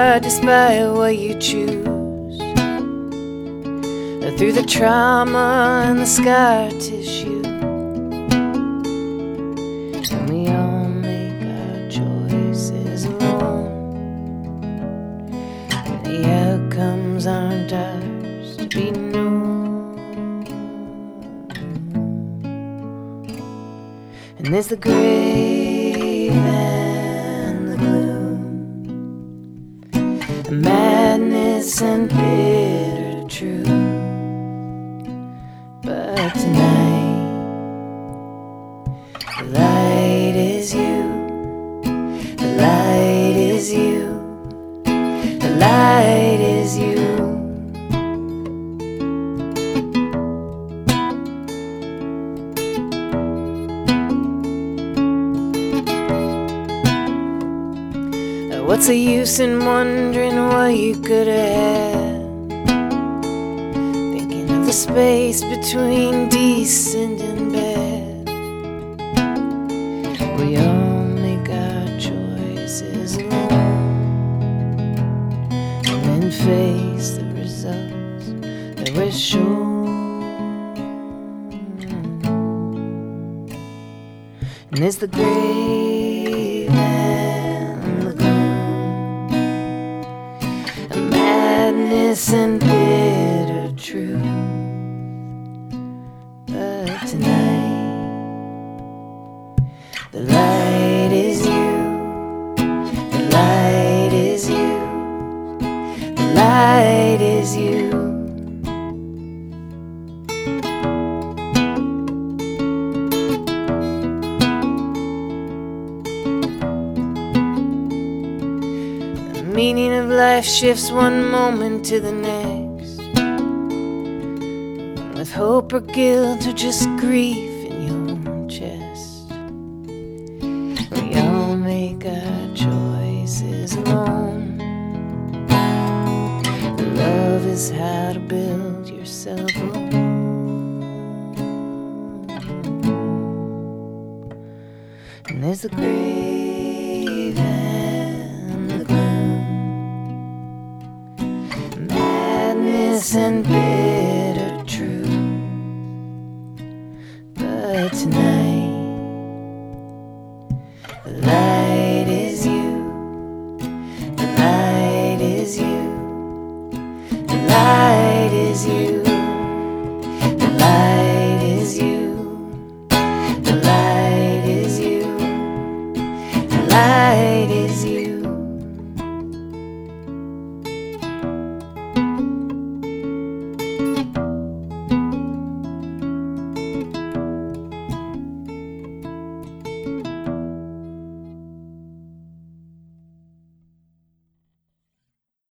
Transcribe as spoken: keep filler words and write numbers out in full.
hard despite what you choose. Through the trauma and the scar tissue, and we all make our choices alone, and the outcomes aren't ours to be known. And there's the grave and the gloom, the madness and bitter truth. But tonight, the light is you, the light is you, the light is you. What's the use in wondering what you could have had? The space between decent and bad. We all make our choices alone, and then face the results that we're shown. And there's the grave and the gloom, a madness and bitter truth. Tonight, the light is you, the light is you, the light is you. The meaning of life shifts one moment to the next, with hope or guilt or just grief in your chest. We all make our choices alone. Love is how to build yourself a home. And there's the grave and the gloom, madness and bitter truth. But tonight, the light is you, the light is you, the light is you.